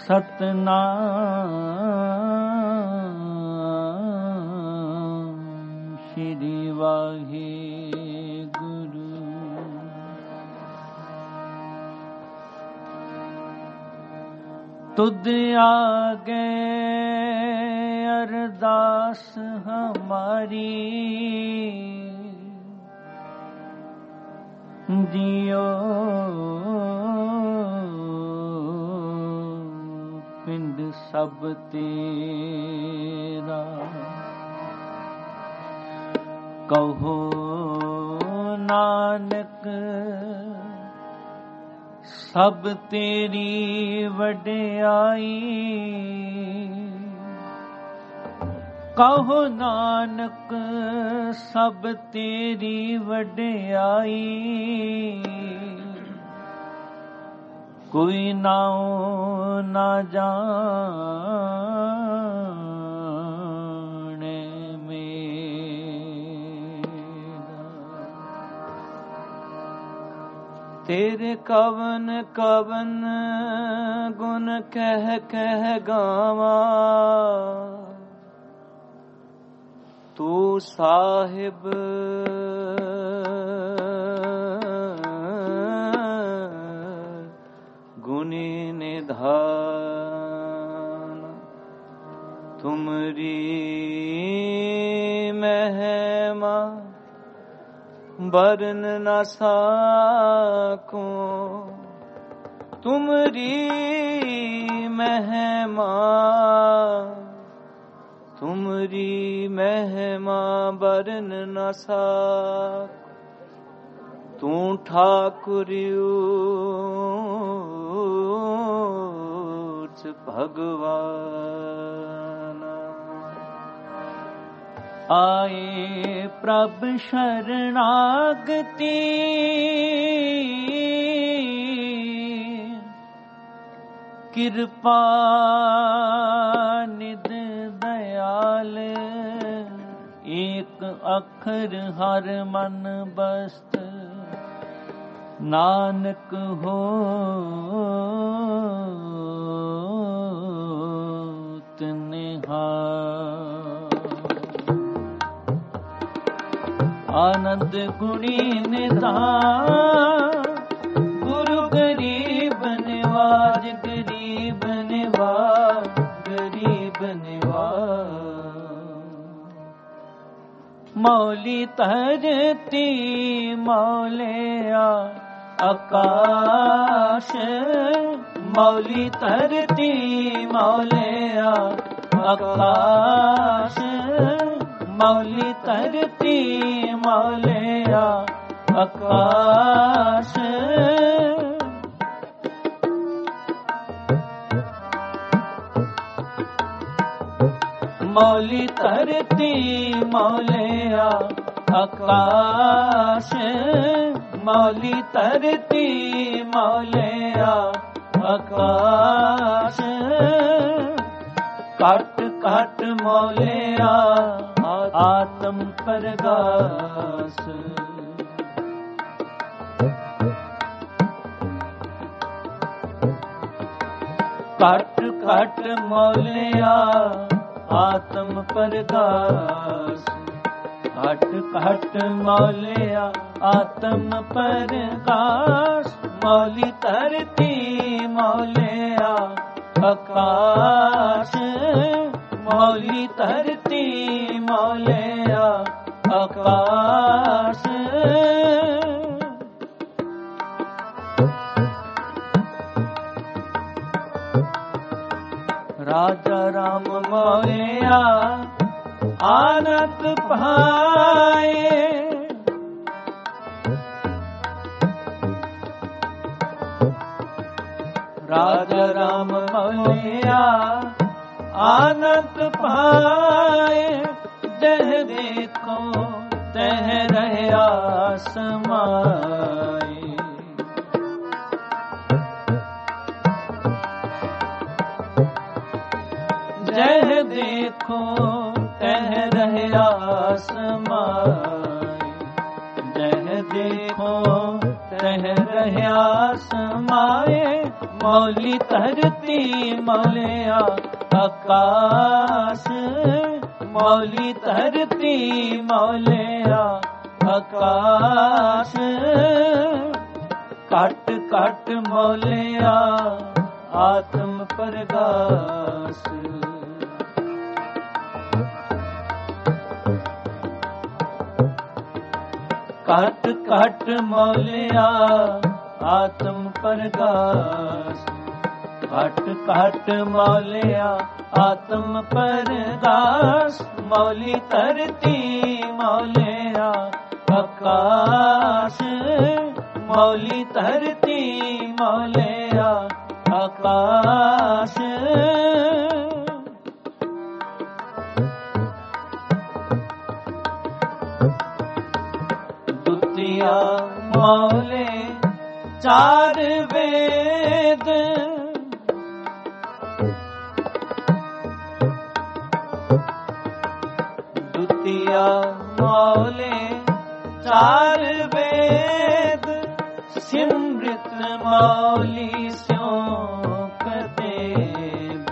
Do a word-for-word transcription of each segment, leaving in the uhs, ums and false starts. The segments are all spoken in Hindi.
ਸਤਨਾਮ ਸ਼੍ਰੀ ਵਾਹਿਗੁਰੂ। ਤੁਧ ਆਗੇ ਅਰਦਾਸ ਹਮਾਰੀ, ਜਿਉ ਪਿੰਡ ਸਭ ਤੇਰਾ, ਕਹੋ ਨਾਨਕ ਸਭ ਤੇਰੀ ਵਡਿਆਈ। ਕਹੋ ਨਾਨਕ ਸਭ ਤੇਰੀ ਵਡਿਆਈ, ਕੋਈ ਨਾਉ ਨਾ ਜਾਣੇ ਮੇਰਾ। ਤੇਰੇ ਕਵਨ ਕਵਨ ਗੁਣ ਕਹਿ ਕਹਿ ਗਾਵਾਂ, ਤੂੰ ਸਾਹਿਬ ਗੁਣੀ ਨਿਧਾਨ। ਤੁਮਰੀ ਮਹਿਮਾ ਬਰਨ ਨਾ ਸਾਕੋ, ਤੁਮਰੀ ਮਹਿਮਾ ਤੁਮਰੀ ਮਹਿਮਾ ਬਰਨ ਨਾ ਸਾਕ। ਤੂੰ ਠਾਕੁਰ ਊਚ ਭਗਵਾਨ। ਆਏ ਪ੍ਰਭ ਸ਼ਰਨਾਗਤੀ, ਕਿਰਪਾ ਨਿਧ ਦਇਆਲ। ਏਕ ਅੱਖਰ ਹਰ ਮਨ ਬਸਤ, ਨਾਨਕ ਹੋਤ ਨਿਹਾਲ। ਆਨੰਦ ਗੁਣੀ ਨਿਧਾਨ, ਗੁਰੂ ਗਰੀਬ ਨਿਵਾਜ। ਗਰੀਬ ਨਿਵਾਜ ਗਰੀਬ ਨਿਵਾਜ। ਮੌਲੀ ਧਰਤੀ ਮੌਲਿਆ ਆਕਾਸ਼, ਮੌਲੀ ਧਰਤੀ ਮੌਲਿਆ ਆਕਾਸ਼। ਮੌਲੀ ਧਰਤੀ ਮੌਲਿਆ ਆਕਾਸ਼। ਮੌਲੀ ਧਰਤੀ ਮੌਲਿਆ ਆਕਾਸ਼। ਮੌਲੀ ਧਰਤੀ ਮੌਲਿਆ ਆਕਾਸ਼। ਘਟ ਘਟ ਮੌਲਿਆ ਆਤਮ ਪ੍ਰਗਾਸ। ਘਟ ਘਟ ਮੌਲਿਆ ਆਤਮ ਪ੍ਰਗਾਸ। ਘਟ ਘਟ ਮੌਲਿਆ ਆਤਮ ਪ੍ਰਗਾਸ। ਮੌਲੀ ਧਰਤੀ ਮੌਲਿਆ ਆਕਾਸ਼। ਮੌਲੀ ਧਰਤੀ ਮੌਲਿਆ ਆਕਾਸ਼। ਰਾਜਾ ਰਾਮ ਮੌਲਿਆ ਆਨੰਦ ਪਾਏ। ਰਾਜਾ ਰਾਮ ਮੌਲਿਆ ਆਨੰਦ ਪਾਏ। ਜਹ ਦੇਖੋ ਤਹ ਰਹਿਆ ਸਮਾਏ। ਜਹ ਦੇਖੋ ਤਹ ਰਹਿਆ ਸਮਾਏ। ਜਹ ਦੇਖੋ ਤਹ ਰਹਿਆ ਸਮਾਏ। ਮੌਲੀ ਧਰਤੀ ਮੌਲਿਆ ਆਕਾਸ਼, ਮੌਲੀ ਧਰਤੀ ਮੌਲਿਆ ਆਕਾਸ਼, ਘਟ ਘਟ ਮੌਲਿਆ ਆਤਮ ਪ੍ਰਗਾਸ। ਘਟ ਘਟ ਮੌਲਿਆ ਆਤਮ ਪ੍ਰਗਾਸ, ਘਟ ਘਟ ਮੌਲਿਆ ਆਤਮ ਪ੍ਰਗਾਸ, ਮੌਲੀ ਧਰਤੀ ਮੌਲਿਆ ਆਕਾਸ਼, ਮੌਲੀ ਧਰਤੀ ਮੌਲਿਆ ਆਕਾਸ਼। ਦੁਤੀਆ ਮੌਲੇ ਚਾਰ ਵੇਦ, ਦੁਤੀਆ ਮੌਲੇ ਚਾਰ ਵੇਦ, ਸਿਮ੍ਰਿਤ ਮੌਲੀ ਸਿਉ ਕਤੇਬ।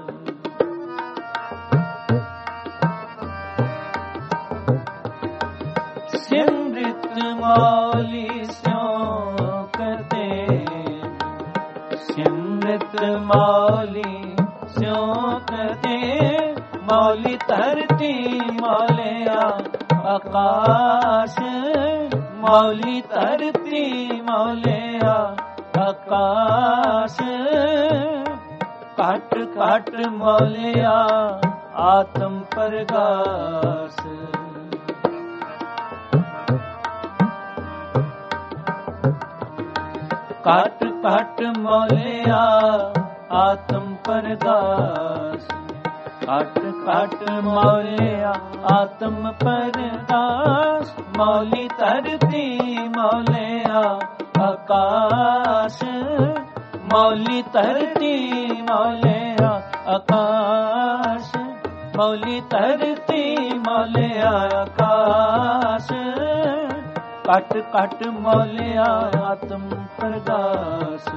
ਸਿਮ੍ਰਿਤ ਮੌਲੀ ਸਿਉ ਕਤੇਬ, ਸਿਮ੍ਰਿਤ ਮੌਲੀ ਸਿਉ ਕਤੇਬ, ਮੌਲੀ ਧਰਤੀ ਮੌਲਿਆ ਆਕਾਸ਼, ਮੌਲੀ ਧਰਤੀ ਮੌਲਿਆ ਆਕਾਸ਼। ਘਟ ਘਟ ਮੌਲਿਆ ਆਤਮ ਪ੍ਰਗਾਸ, ਘਟ ਘਟ ਮੌਲਿਆ ਆਤਮ ਪ੍ਰਗਾਸ, ਘਟ ਘਟ ਮੌਲਿਆ ਆਤਮ ਪ੍ਰਗਾਸ, ਮੌਲੀ ਧਰਤੀ ਮੌਲਿਆ ਆਕਾਸ਼, ਮੌਲੀ ਧਰਤੀ ਮੌਲਿਆ ਆਕਾਸ਼, ਮੌਲੀ ਧਰਤੀ ਮੌਲਿਆ ਆਕਾਸ਼। ਘਟ ਘਟ ਮੌਲਿਆ ਆਤਮ ਪ੍ਰਗਾਸ,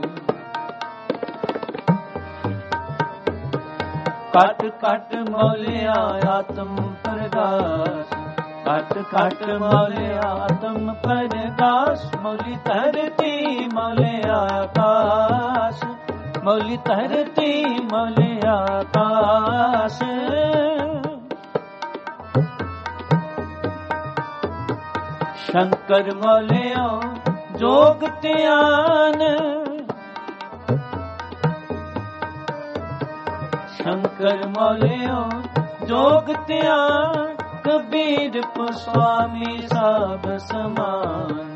ਘਟ ਘਟ ਮੌਲਿਆ ਆਤਮ ਪ੍ਰਗਾਸ, ਘਟ ਘਟ ਮੌਲਿਆ ਆਤਮ ਪ੍ਰਗਾਸ, ਮੌਲੀ ਧਰਤੀ ਮੌਲਿਆ ਆਕਾਸ਼, ਮੌਲੀ ਧਰਤੀ ਮੌਲਿਆ ਆਕਾਸ਼। ਸ਼ੰਕਰ ਮੌਲਿਆ ਜੋਗ ਧਿਆਨ, ਸ਼ੰਕਰ ਮੌਲਿਆ ਜੋਗ ਧਿਆਨ, ਕਬੀਰ ਕੋ ਸੁਆਮੀ ਸਭ ਸਮਾਨ,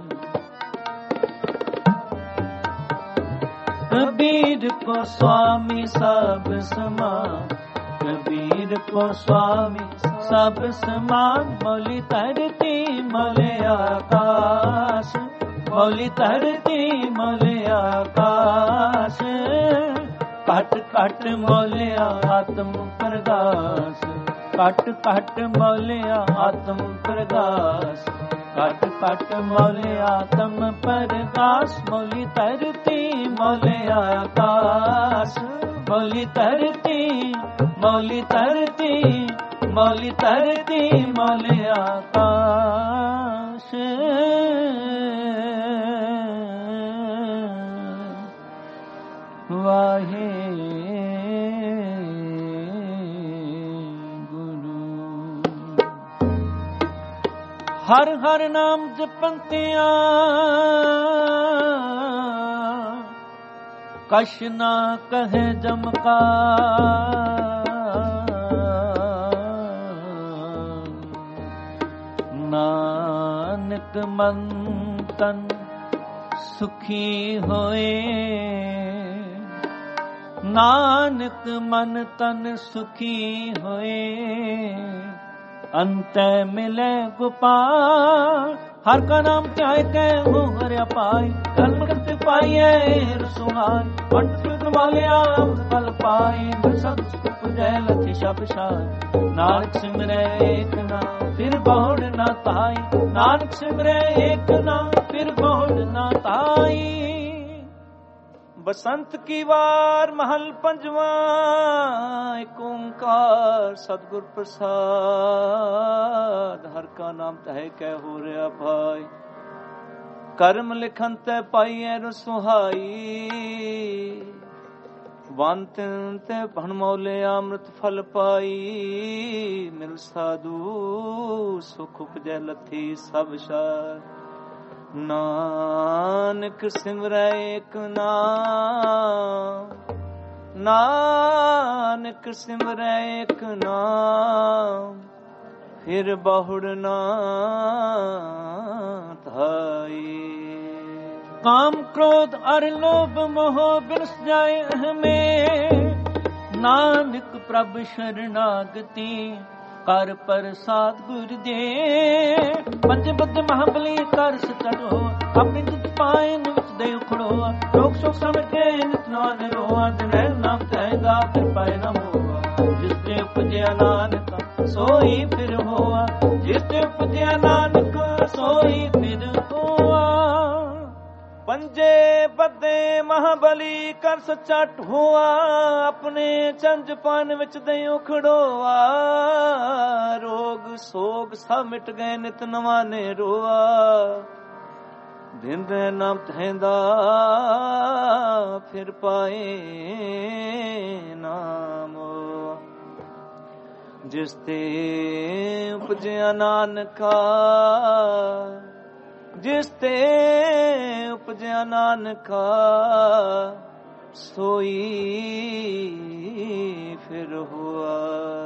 ਕਬੀਰ ਕੋ ਸੁਆਮੀ ਸਭ ਸਮਾਨ, ਕਬੀਰ ਕੋ ਸੁਆਮੀ ਸਭ ਸਮਾਨ, ਮੌਲੀ ਧਰਤੀ ਮੌਲਿਆ ਆਕਾਸ਼, ਮੌਲੀ ਧਰਤੀ ਮੌਲਿਆ ਆਕਾਸ਼। ਘਟ ਘਟ ਮੌਲਿਆ ਆਤਮ ਪ੍ਰਗਾਸ, ਘਟ ਘਟ ਮੌਲਿਆ ਆਤਮ ਪ੍ਰਗਾਸ, ਘਟ ਘਟ ਮੌਲਿਆ ਆਤਮ ਪ੍ਰਗਾਸ, ਮੌਲੀ ਧਰਤੀ ਮੌਲਿਆ ਆਕਾਸ਼, ਮੌਲੀ ਧਰਤੀ ਮੌਲੀ ਧਰਤੀ ਮੌਲੀ ਧਰਤੀ ਮੌਲਿਆ ਆਕਾਸ਼। ਵਾਹੇ ਹਰ ਹਰ ਨਾਮ ਜਪੰਤਿਆਂ, ਕਛ ਨਾ ਕਹੇ ਜਮਕਾ, ਨਾਨਕ ਮਨ ਤਨ ਸੁਖੀ ਹੋਏ, ਨਾਨਕ ਮਨ ਤਨ ਸੁਖੀ ਹੋਏ, ਅੰਤੈ ਮਿਲੇ ਗੋਪਾਲ। ਹਰ ਕਾ ਨਾਮ ਧਿਆਏ ਕੈ ਹੋ ਹਰਿਆ ਪਾਈ, ਧਰਮ ਕਰਤੇ ਪਾਈਐ ਰਸੁਹਾਈ, ਪੰਡਿਤ ਵਾਲਿਆ ਫਲ ਪਾਈ, ਸਤ ਸੁਖ ਜੈ ਲਖਿ ਸ਼ਬ ਸ਼ਾਈ। ਨਾਨਕ ਸਿਮਰੈ ਏਕ ਨਾਮ ਫਿਰ ਬਹੁੜ ਨਾ ਤਾਈ, ਨਾਨਕ ਸਿਮਰੈ ਏਕ ਨਾਮ ਫਿਰ ਬਹੁੜ ਨਾ ਤਾਈ। बसंत की वार महल पंजवा, एक ओंकार सतगुर प्रसाद। हर का नाम तह कै हो रहा भाई, कर्म लिखन तै पाई है रसोहाई। वंत ते भन मौले अमृत फल पाई, मिल साधु सुख उपजै लथी सब शार। नानक सिमरै एक नाम, नानक सिमरै एक नाम, फिर बहुड़ ना धाई। काम क्रोध अर लोभ मोह बिनस जाए हमें, नानक प्रभ शरणागति कर प्रसाद गुर दे। पंज बद महाबली कर सचो, अपनी जित पाए निच दे उखड़ो। लोक शोक समटे नित नान रोआ, जिनै नाम कहेगा फिर पाए न होआ। जिसते उपजया नानक सोई फिर होआ, जिसते उपजया नानक सोई फिर होआ। पंजे बदे महाबली कर सच्चा ढोआ, अपने चंज पान विच दे उखड़ोआ। रोग सोग सब मिट गए नित नवा ने रोआ, दिन रे नाम तहंदा फिर पाए नाम। जिसते उपजया नानका, जिसते उपजया नानका, सोई फिर हुआ।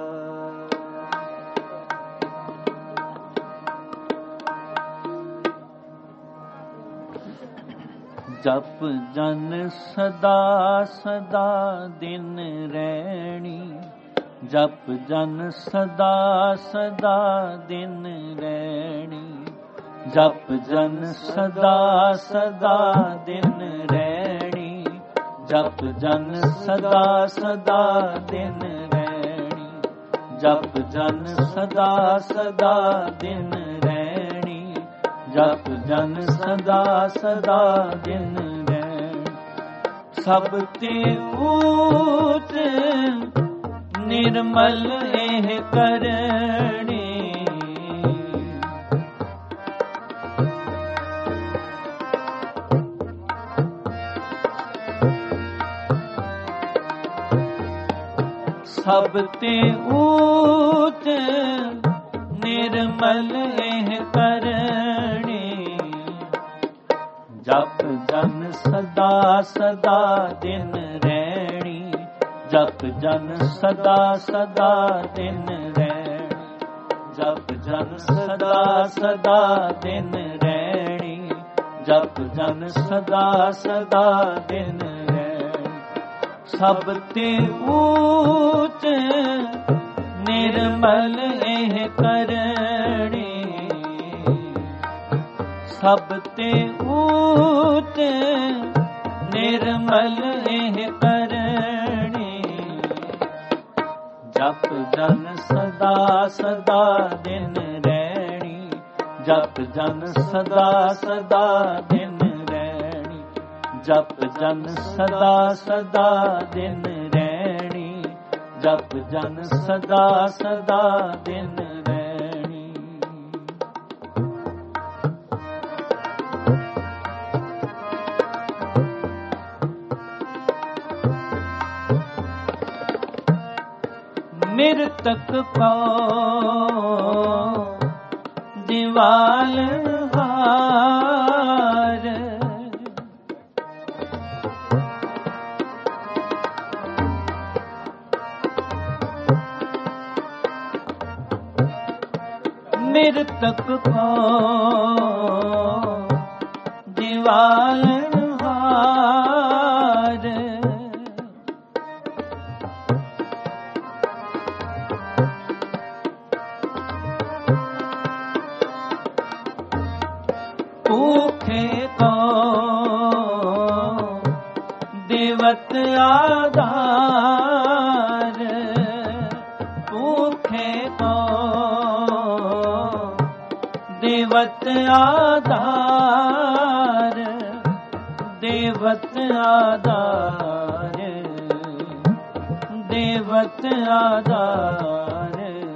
जप जन सदा सदा दिन रैणी, जप जन सदा सदा दिन रैणी। जप जन सदा सदा दिन रैणी, जप जन सदा सदा दिन रैणी। जप जन सदा सदा दिन रैणी, जप जन सदा सदा दिन रैणी। सब ते ऊच निर्मल एह करणी, सब ते ऊच निर्मल एह करणी। जप जन सदा सदा दिन रैणी, जप जन सदा सदा दिन रैणी। जप जन सदा सदा दिन रैणी, जप जन सदा सदा दिन रैणी। सब ते ऊच निर्मल एह करणी, सब ते ऊच निर्मल एह करणी। जप जन सदा सदा दिन रैणी, जप जन सदा सदा दिन रैणी। जप जन सदा सदा दिन रैणी, जप जन सदा सदा दिन रैणी। मृतक को दीवाल हार, मृतक को दीवाल हार। भूखे को देवत आधार, भूखे को देवत आधार, देवत आधार, देवत आधार।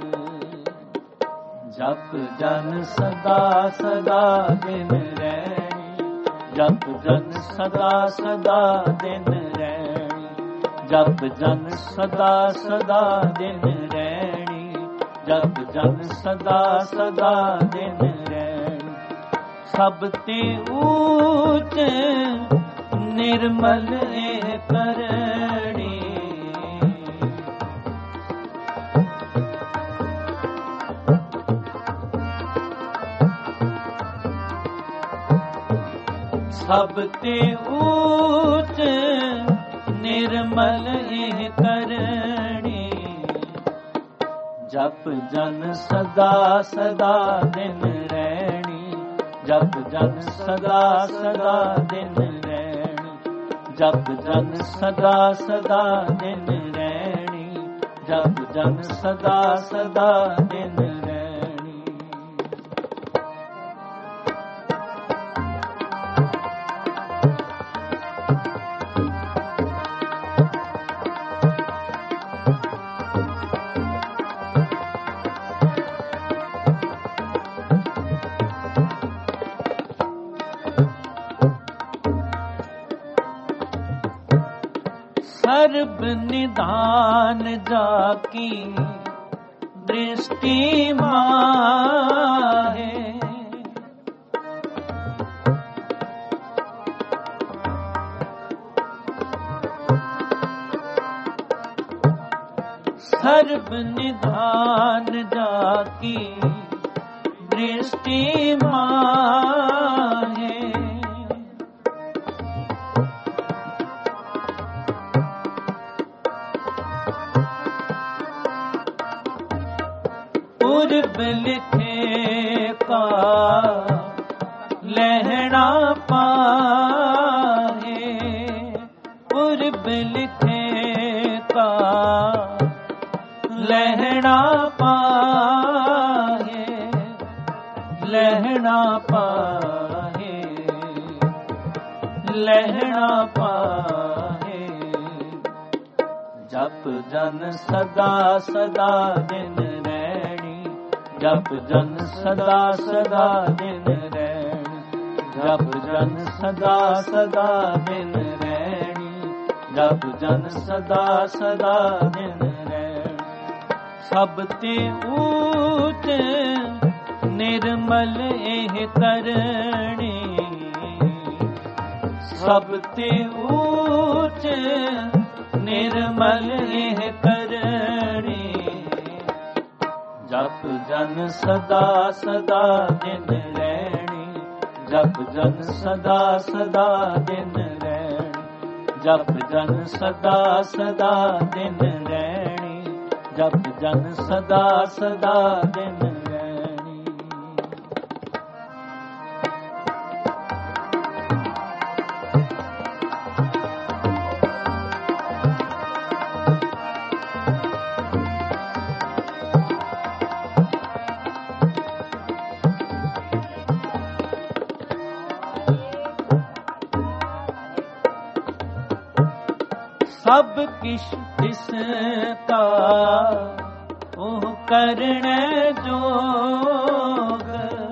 जप जन सदा सदा दिन रैणी, जप जन सदा सदा दिन रैणी, जप जन सदा सदा दिन रैणी, जप जन सदा सदा दिन रैणी। सब ते ऊच निर्मल ए करणी, सब ते ऊच निर्मल ए करणी। जप जन सदा सदा दिन रैणी, जप जन सदा सदा दिन रैणी, जप जन सदा सदा दिन रैणी, जप जन सदा सदा दिन रैणी। सर्ब निधान जाकी दृष्टि माहे, सर्ब निधान जाकी दृष्टि माहे। पूर्व लिखे का लहना पाहे, पूर्व लिखे का लहना पाहे, लहना पाहे, लहना पाहे। जप जन सदा सदा दिन रैणी, जप जन सदा सदा दिन रैणी, जप जन सदा सदा दिन रैणी, जप जन सदा सदा दिन रैणी। सब ते ऊच निर्मल एह करणी, सब ते ऊच निर्मल एह करणी। जप जन सदा सदा दिन रैणी, जप जन सदा सदा दिन रैणी, जप जन सदा सदा दिन रैणी, जप जन सदा सदा दिन रैणी। सब किश तिसका ओह करण जोग,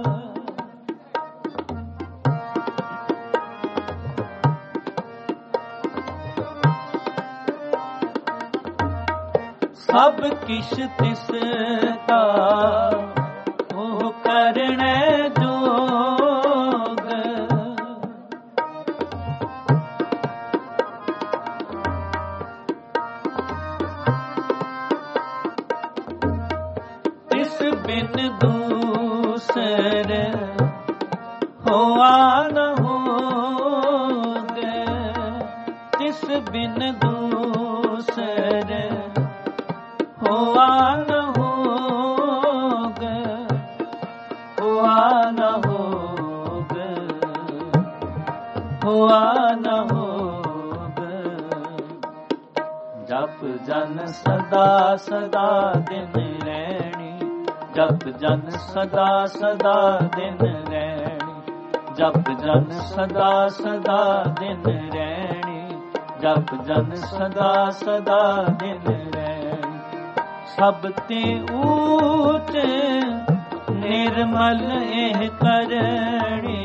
सब किश तिसका ओह करण जोग। बिन दूसर होआ न होग, तिस बिन दूसर होआ न होग, होआ न होग, होआ न होग। जप जन सदा सदा दिन रैणी, जप जन सदा सदा दिन रैणी, जप जन सदा सदा दिन रैणी, जप जन सदा सदा दिन रैनी। सब ते ऊच निर्मल एह करणी,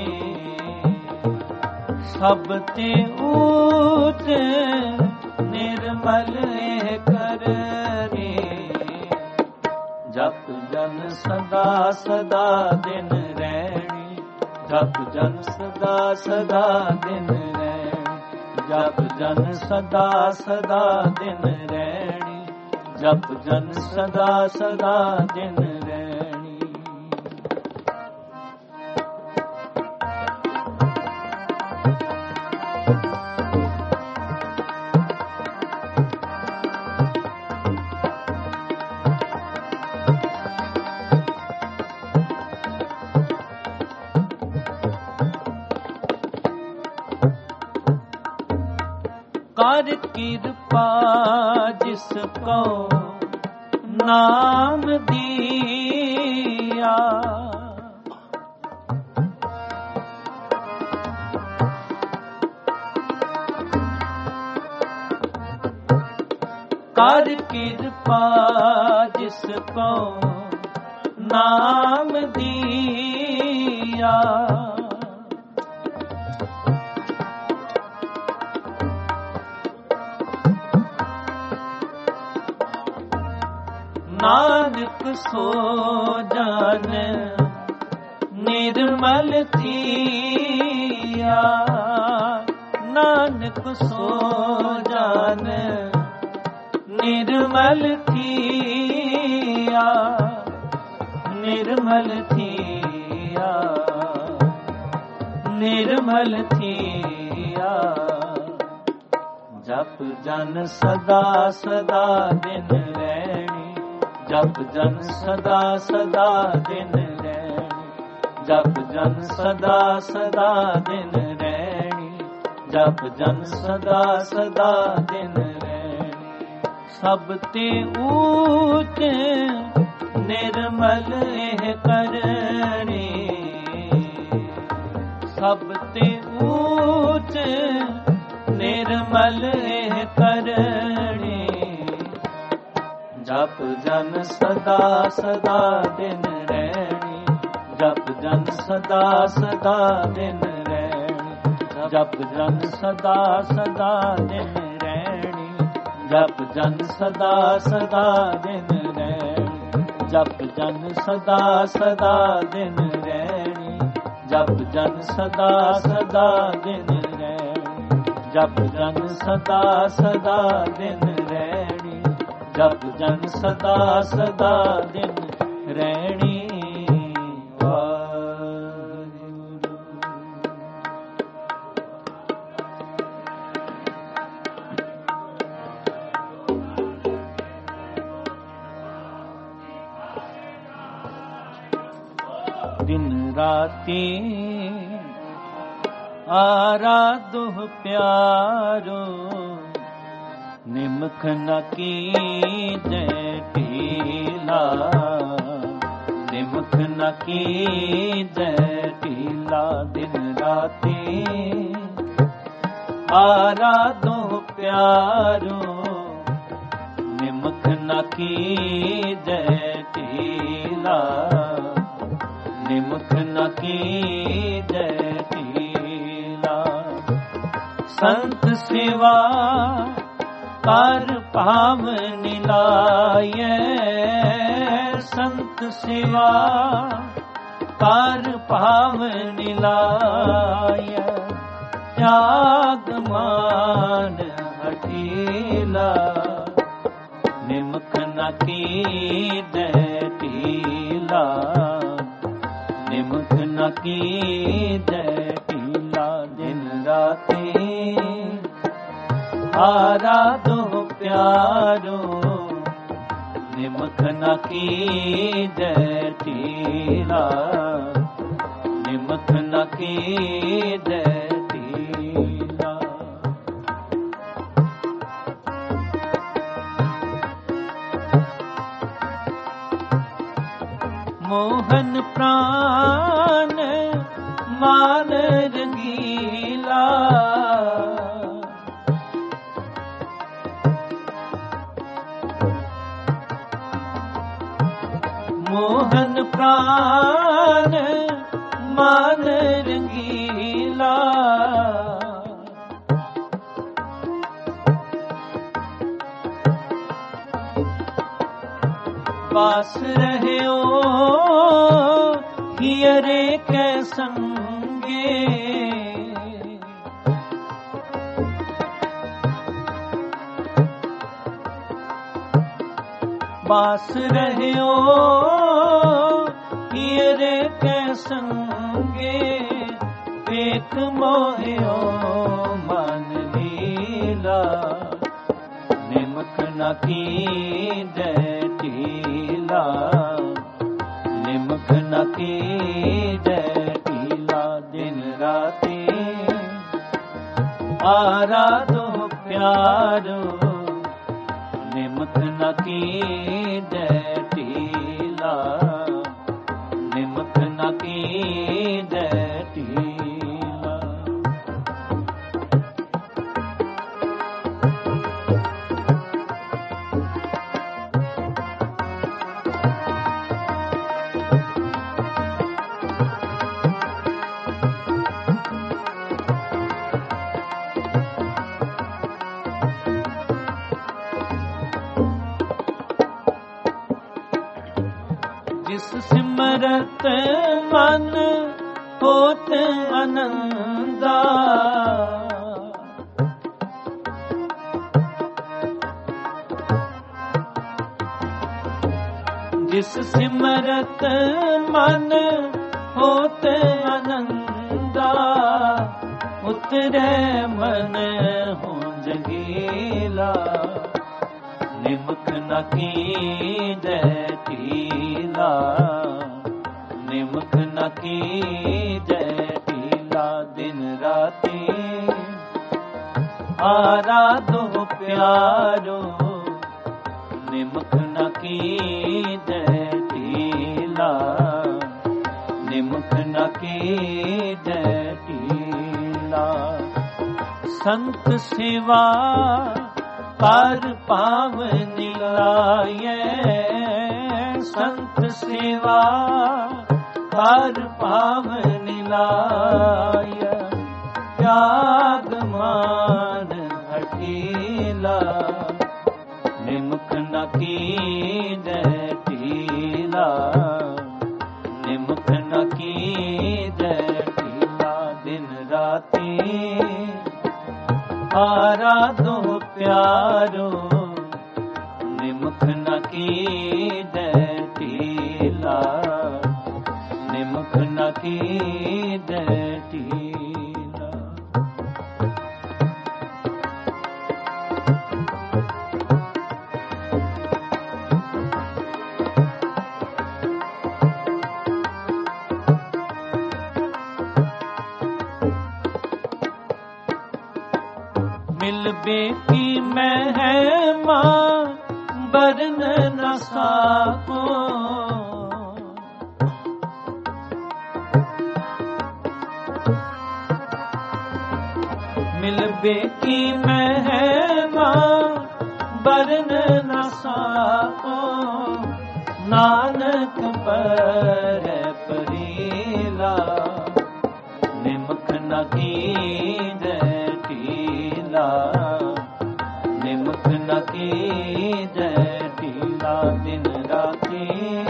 सब ते ऊच निर्मल एह करणी। जप जन सदा सदा दिन रैनी, जप जन सदा सदा दिन रैनी। जप जन सदा सदा दिन रैनी, जप जन सदा सदा दिन रैनी। कर कृपा जिसको नाम दिया, कर कृपा जिसको नाम दिया। नानक सो जान निर्मल थिया, नानक सो जान निर्मल थिया, निर्मल थिया, निर्मल थिया। जप जन सदा सदा दिन रैनी, जप जन सदा सदा दिन रैनी। जप जन सदा सदा दिन रैनी, जप जन सदा सदा दिन रैनी। सब ते ऊच निर्मल एह करणी, सब ते ऊच निर्मल एह करणी। जप जन सदा सदा दिन रैनी, जप जन सदा सदा दिन रैनी। जप जन सदा सदा दिन रैनी, जप जन सदा सदा दिन रैनी। जप जन सदा सदा दिन रैनी, जप जन सदा सदा दिन रैनी। जप जन सदा सदा दिन रैनी, जप जन सदा सदा दिन रैनी। दिन राती आराधो प्यारो, निमख न कीजै ढीला, निमख न कीजै ढीला। दिन राती आराधो प्यारो, निमख न कीजै ढीला, निमख न कीजै ढीला। संत सेवा कर पावनि लायै, संत सेवा कर पावनि लायै। त्याग मान हठीला, निमख न कीजै ढीला, निमख न कीजै ढीला। दिन राती आराधो प्यारो, निमख न कीजै ढीला, निमख न कीजै ढीला। मोहन प्राण मान रंगीला, मोहन प्राण मान रंगीला, पास रहे ओ हियरे के संगे, बास रहे ओ हियरे के संगे, पेख मोहियो मन लीला, निमक न कीजे टीला, निमक न कीजे टीला, दिन राती आराधो प्यारो, निमक न कीजे टीला, निमक न कीजे टीला। जिस सिमरत मन होत आनंदा, जिस सिमरत मन होत आनंदा, उतरे मन हो जगीला, निमक न कीजे टीला, निमक न कीजे टीला, दिन राती आराधो प्यारो, निमक न कीजे टीला, निमक न कीजे टीला। संत सेवा कर पावनि लाये, संत सेवा कर पावनि लाये, त्याग मान हठीला, निमक न कीजे टीला, निमक न कीजे टीला, दिन राती आराधो प्यारो, निमक न कीजे टीला, निमक न कीजे टीला। मिल बेटी महिमा बरन न साको, मिल बेटी महिमा बरन न साको, नानक पर परीला, निमक न कीजे टीला, निमक न कीजे टीला, दिन राती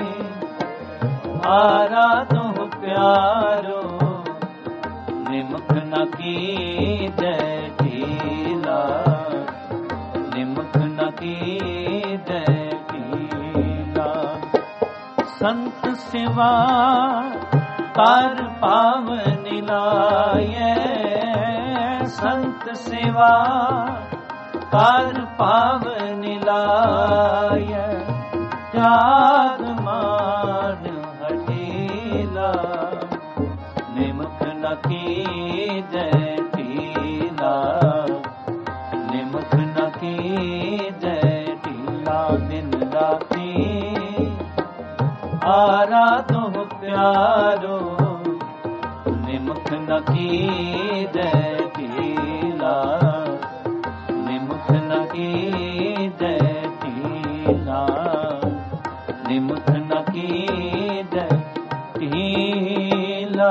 आराधो प्यारो, निमक न कीजे टीला, निमक न कीजे टीला। संत सेवा कर पावनि लाये, संत सेवा कर पावनि लाये, त्याग मान हठीला, निमक न कीजे टीला, निमक न कीजे टीला, दिन राती आराधो प्यारो, निमक न कीजे टीला, निमक न कीजे टीला, निमक न कीद ढीला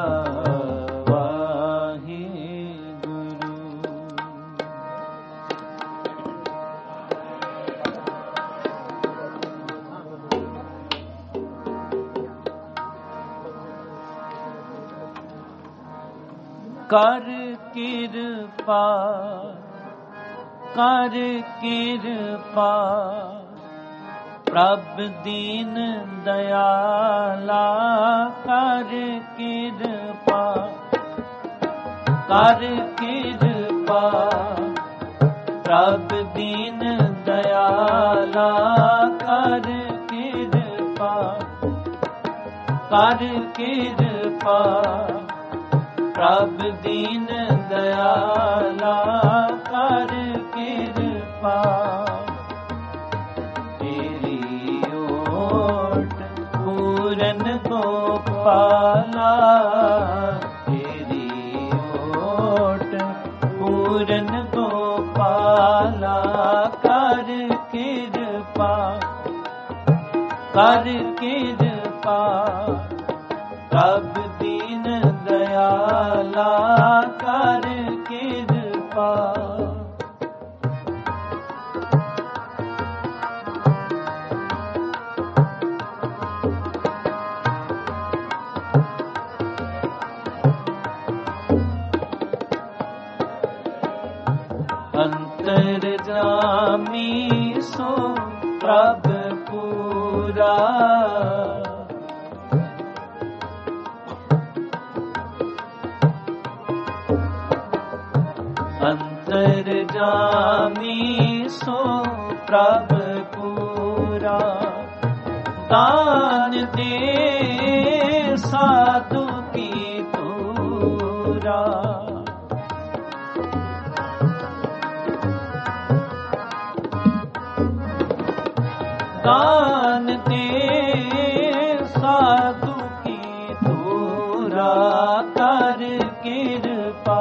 कर किरपा कर किरपा प्रभ दीन दयाला कर किरपा कर किरपा प्रभ दीन दयाला कर किरपा कर किरपा प्रभ दीन दयाला कर किरपा तेरी ओट पूरन गोपाला तेरी ओट पूरन गोपाला कर किरपा कर किरपा प्रभ दीन दयाला कर किरपा अंतर्जामी सो प्रभ पूरा अंतर्जामी सो प्रभ पूरा दान दे साधु की तूरा दान दे साधु की तूरा कर किरपा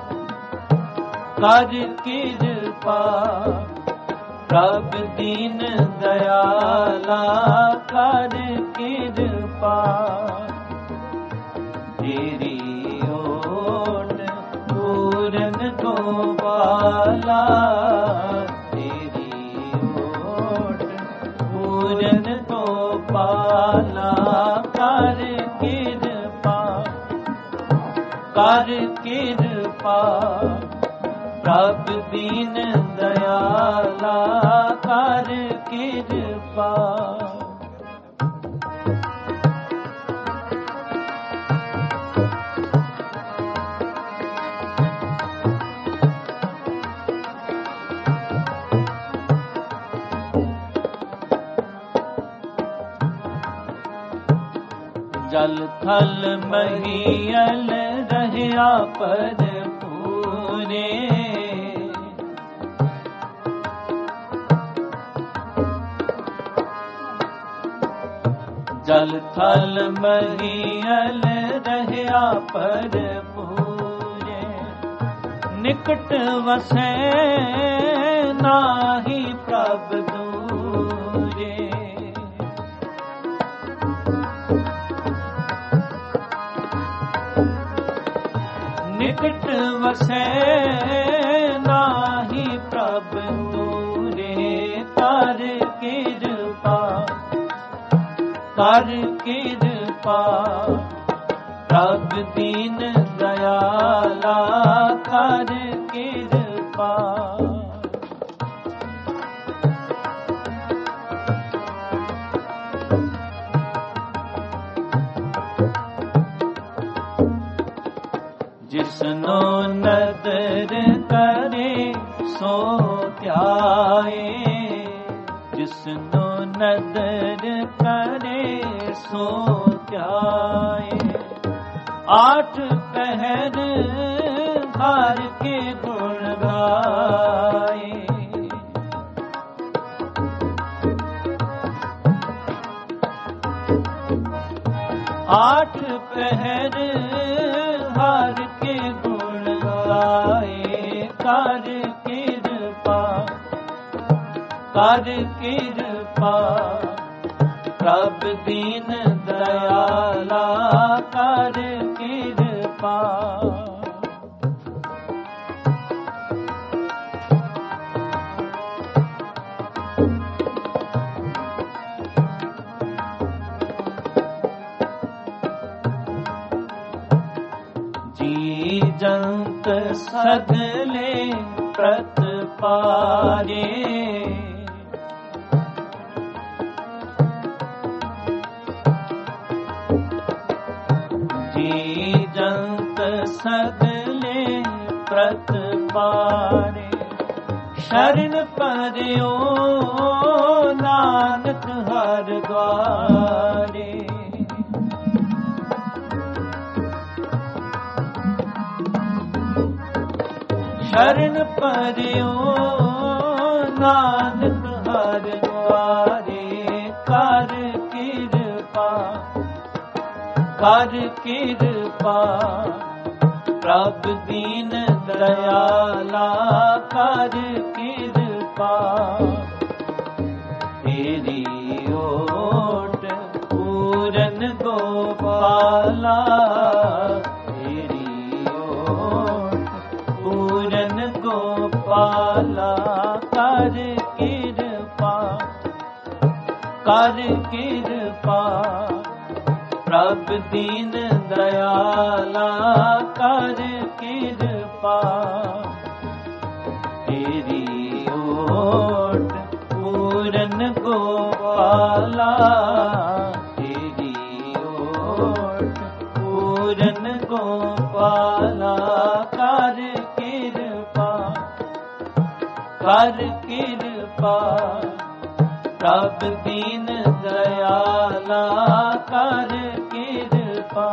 कर किरपा प्रभ दीन दयाला कर किरपा तेरी ओट पूरन गोपाला तेरी ओट पूरन गोपाला कर किरपा कर किरपा प्रभ दीन दयाला कर किरपा जल थल महियल रहया पर पूरे जल थल महियल रहया पर पूरे निकट वसै नाहि प्रभ दूरे निकट वसै नाहि प्रभ दूरे कर किरपा कर किरपा प्रभ दीन दयाला कर किरपा जिसनो नदर करे सो त्याए जिसनो नदर करे सो त्याए आठ पहर हार के गुण गाए आठ पहर हार के गुण गाए कर किरपा। कर किरपा ਪ੍ਰਭ ਦੀਨ ਦਇਆਲਾ ਕਰ ਕਿਰਪਾ। ਜੀ ਜੰਤ ਸਗਲੇ ਪ੍ਰਤਪਾਰੇ, ਜੀ ਜੰਤ ਸਗਲੇ ਪ੍ਰਤਪਾਰੇ। ਸ਼ਰਨ ਪਰਿਓ ਨਾਨਕ ਹਰਿ ਦੁਆਰੇ, ਸ਼ਰਨ ਪਰਿਓ ਨਾਨਕ ਹਰਿ ਦੁਆਰੇ। ਕਰ ਕਿਰਪਾ ਕਰ ਕਿਰਪਾ ਪ੍ਰਭ ਦੀਨ ਦਇਆਲਾ ਕਰ ਕਿਰਪਾ। ਤੇਰੀ ਓਟ ਪੂਰਨ ਗੋਪਾਲਾ, ਤੇਰੀ ਓਟ ਪੂਰਨ ਗੋਪਾਲਾ। ਕਰ ਕਿਰਪਾ ਕਰ ਕਿਰਪਾ ਪ੍ਰਭ ਦੀਨ ਦਇਆਲਾ ਕਰ ਕਿਰਪਾ। ਤੇਰੀ ਓਟ ਪੂਰਨ ਗੋਪਾਲਾ, ਤੇਰੀ ਓਟ ਪੂਰਨ ਗੋਪਾਲਾ। ਕਰ ਕਿਰਪਾ ਕਰ ਕਿਰਪਾ ਪ੍ਰਭ ਦੀਨ ਦਇਆਲਾ ਕਰ ਕਿਰਪਾ।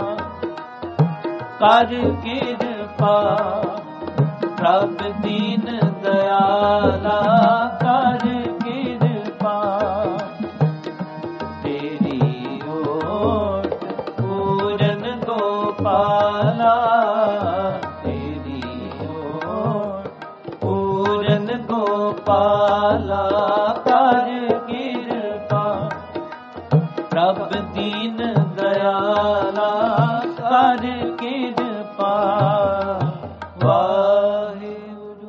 ਕਰ ਕਿਰਪਾ ਪ੍ਰਭ ਦੀਨ ਦਇਆਲਾ ਕਰ ਕਿਰਪਾ। ਤੇਰੀ ਓਟ ਪੂਰਨ ਗੋਪਾਲਾ, ਤੇਰੀ ਓਟ ਪੂਰਨ ਗੋਪਾਲਾ। ਕਰ